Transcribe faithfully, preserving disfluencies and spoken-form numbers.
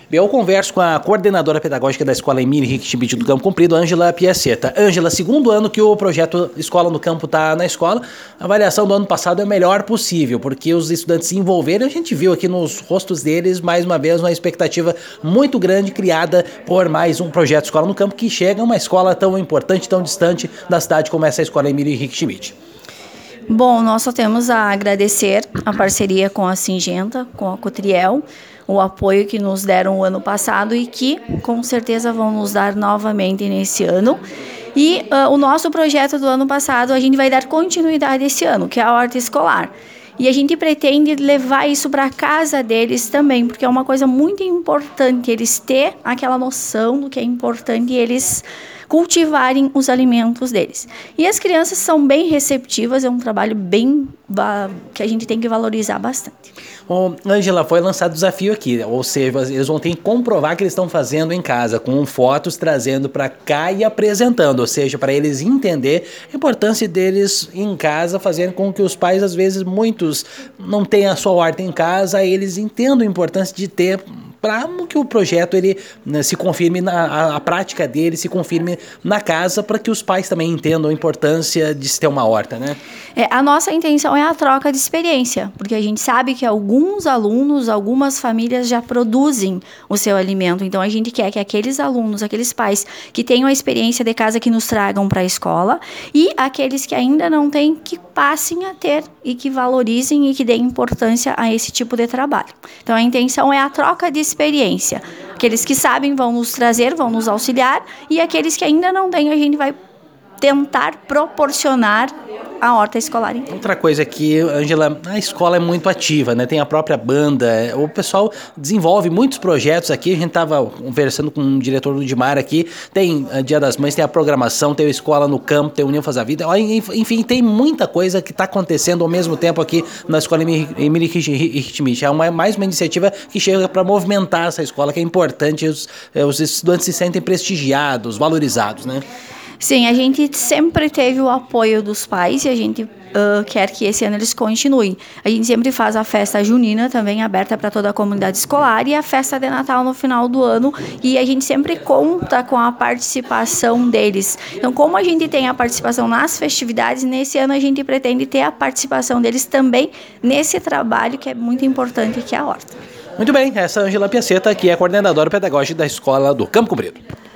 Eu converso com a coordenadora pedagógica da Escola Emília Henrique Schmidt do Campo Comprido, Ângela Piaceta. Ângela, segundo ano que o projeto Escola no Campo está na escola, a avaliação do ano passado é a melhor possível, porque os estudantes se envolveram, a gente viu aqui nos rostos deles, mais uma vez, uma expectativa muito grande criada por mais um projeto Escola no Campo, que chega a uma escola tão importante, tão distante da cidade como essa Escola Emília Henrique Schmidt. Bom, nós só temos a agradecer a parceria com a Singenta, com a Cotriel, o apoio que nos deram o ano passado e que com certeza vão nos dar novamente nesse ano. E uh, o nosso projeto do ano passado, a gente vai dar continuidade esse ano, que é a horta escolar. E a gente pretende levar isso para a casa deles também, porque é uma coisa muito importante eles ter aquela noção do que é importante eles cultivarem os alimentos deles. E as crianças são bem receptivas, é um trabalho bem que a gente tem que valorizar bastante. Bom, Ângela, foi lançado o desafio aqui, ou seja, eles vão ter que comprovar que eles estão fazendo em casa, com fotos trazendo para cá e apresentando, ou seja, para eles entender a importância deles em casa, fazendo com que os pais, às vezes, muitos não tenham a sua horta em casa, eles entendam a importância de ter, para que o projeto ele, né, se confirme, na, a, a prática dele se confirme na casa, para que os pais também entendam a importância de se ter uma horta, né? É, a nossa intenção é a troca de experiência, porque a gente sabe que alguns alunos, algumas famílias já produzem o seu alimento, então a gente quer que aqueles alunos, aqueles pais que tenham a experiência de casa que nos tragam para a escola e aqueles que ainda não têm, que passem a ter e que valorizem e que deem importância a esse tipo de trabalho. Então a intenção é a troca de experiência. Aqueles que sabem vão nos trazer, vão nos auxiliar, e aqueles que ainda não têm, a gente vai tentar proporcionar a horta escolar inteira. Outra coisa aqui, Ângela, a escola é muito ativa, né? Tem a própria banda, o pessoal desenvolve muitos projetos aqui. A gente estava conversando com o diretor do Dimar aqui, tem a Dia das Mães, tem a programação, tem a Escola no Campo, tem a União Faz a Vida, enfim, tem muita coisa que está acontecendo ao mesmo tempo aqui na Escola Emília Henrique Schmidt. É uma, mais uma iniciativa que chega para movimentar essa escola, que é importante, os, os estudantes se sentem prestigiados, valorizados, né? Sim, a gente sempre teve o apoio dos pais e a gente uh, quer que esse ano eles continuem. A gente sempre faz a festa junina também, aberta para toda a comunidade escolar, e a festa de Natal no final do ano, e a gente sempre conta com a participação deles. Então, como a gente tem a participação nas festividades, nesse ano a gente pretende ter a participação deles também nesse trabalho que é muito importante, que é a horta. Muito bem, essa é a Ângela Piaceta, que é coordenadora pedagógica da Escola do Campo Comprido.